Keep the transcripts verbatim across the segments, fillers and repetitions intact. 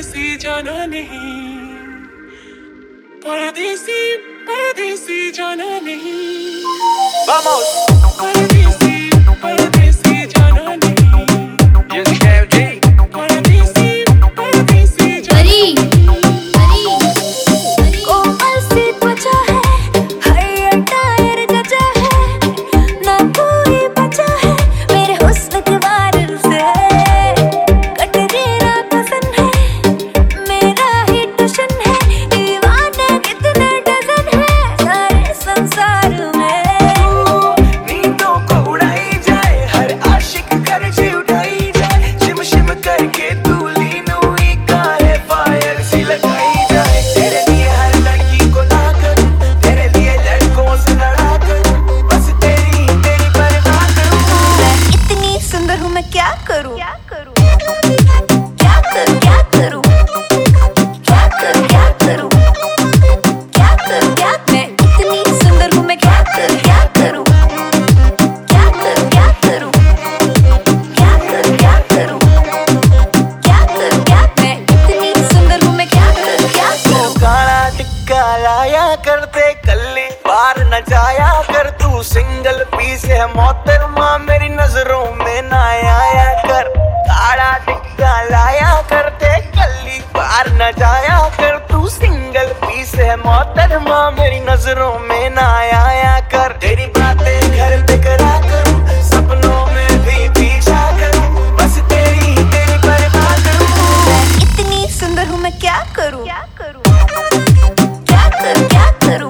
परदेसी जाना नहीं, परदेसी परदेसी जाना नहीं। Vamos! परदेसी परदेसी जाना नहीं। Yes, Kev G. परदेसी परदेसी जाना नहीं। कोमल सी त्वचा है, हर टायर गजा है, ना कोई बचा है मेरे हुस्न के बारिश से। कटरीना पसंद है, मेरा ही टशन है, दीवाने कितने डजन है सारे संसार में। नींदों को उड़ाई जाए, हर आशिक कर्ज उठाई जाए, शिम शिम करके तू लीन हुई काहे फायर सी लगाई जाए। तेरे लिए हर लड़की को ना करूं, तेरे लिए लड़कों से लड़ा करूं, बस तेरी तेरी परवाह करूं। मैं इतनी सुंदर हूँ, मैं क्या करूँ क्या करूँ क्या करूँ क्या करूँ क्या करूँ क्या करूँ क्या करूँ क्या मैं इतनी सुंदर हूँ, मैं क्या करूँ क्या करूँ क्या करूँ क्या करूँ क्या करूँ क्या करूँ क्या करूँ क्या मैं इतनी सुंदर हूँ, मैं क्या करूँ क्या करूँ। काला टिक्का लाया करते कल्ली बार न जाया कर, तू सिंगल पीस है मोहतरमा मेरी नजरों में ना आया कर। काला टिक्का लाया करते कल्ली बार न जाया कर, तू सिंगल पीस है मोहतरमा मेरी नजरों में ना आया कर। तेरी बातें घर पे करा करूं, सपनों में भी पीछा करूं, बस तेरी तेरी परवाह करूं। मैं इतनी सुंदर हूँ, मैं क्या करूँ क्या करूँ क्या करूँ क्या करूँ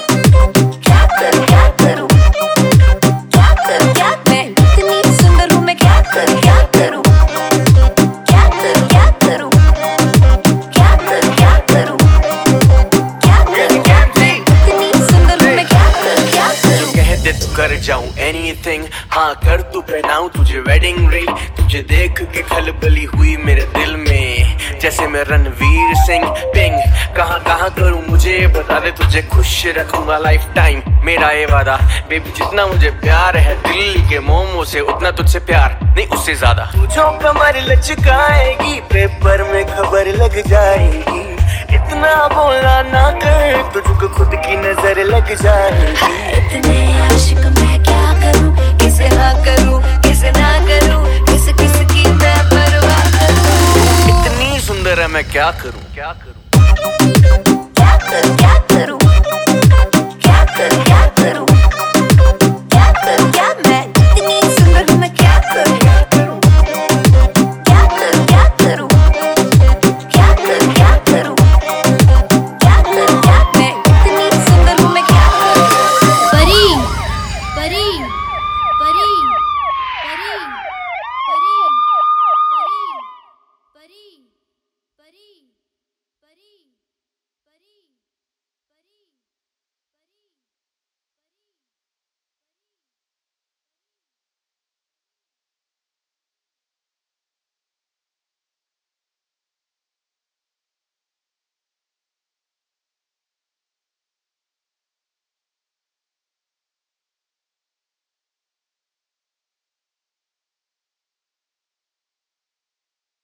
क्या करूँ क्या करूँ क्या करूँ क्या मैं इतनी सुंदर हूँ, मैं क्या करूँ क्या करूँ क्या करूँ क्या करूँ क्या करूँ क्या करूँ क्या करूँ क्या मैं इतनी सुंदर हूँ, मैं क्या करूँ क्या करूँ। कह दे तू कर जाऊं एनीथिंग, हाँ कर तू पहनाऊं तुझे वेडिंग रिंग। तुझे देख के खलबली हुई मेरे दिल में, जैसे मैं रणवीर सिंह। पिंग कहाँ कहाँ करूं मुझे बता दे, तुझे खुश रखूंगा लाइफ टाइम मेरा ये वादा। बेबी जितना मुझे प्यार है दिल्ली के मोमो से, उतना तुझसे प्यार नहीं उससे ज्यादा। तू जो कमर लचकाएगी पेपर में खबर लग जाएगी, इतना बोला ना कर तुझको खुद की नजर लग जाएगी। इतने आशिक मैं क्या करूं, किसे हाँ करूं किसे ना करूं, किस किस की मैं परवाह करूं। इतनी सुंदर है मैं क्या करूं क्या करूं क्या करूं क्या करूं क्या करूं क्या करूं